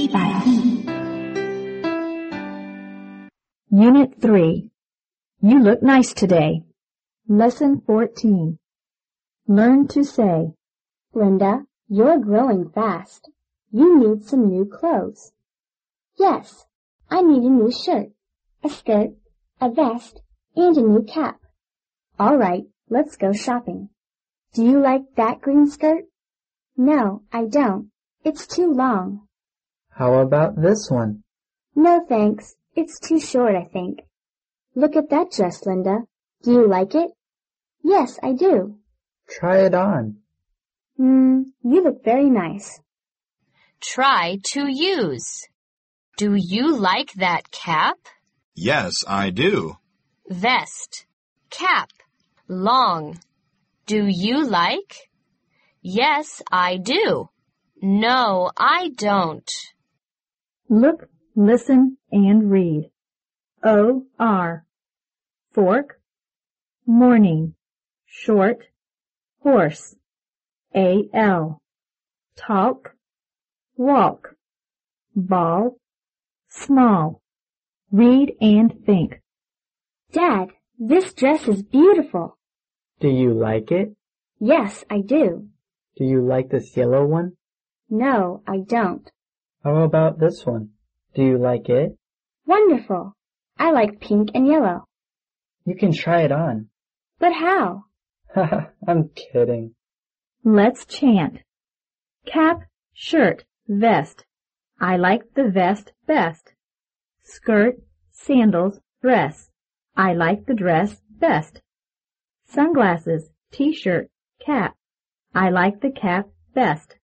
100E. Unit 3. You look nice today. Lesson 14. Learn to say. Linda, you're growing fast. You need some new clothes. Yes, I need a new shirt, a skirt, a vest, and a new cap. All right, let's go shopping. Do you like that green skirt? No, I don't. It's too long. How about this one? No, thanks. It's too short, I think. Look at that dress, Linda. Do you like it? Yes, I do. Try it on. You look very nice. Try to use. Do you like that cap? Yes, I do. Vest. Cap. Long. Do you like? Yes, I do. No, I don't. Look, listen, and read. O-R. Fork. Morning. Short. Horse. A-L. Talk. Walk. Ball. Small. Read and think. Dad, this dress is beautiful. Do you like it? Yes, I do. Do you like this yellow one? No, I don't. How about this one? Do you like it? Wonderful. I like pink and yellow. You can try it on. But how? Haha, I'm kidding. Let's chant. Cap, shirt, vest. I like the vest best. Skirt, sandals, dress. I like the dress best. Sunglasses, t-shirt, cap. I like the cap best.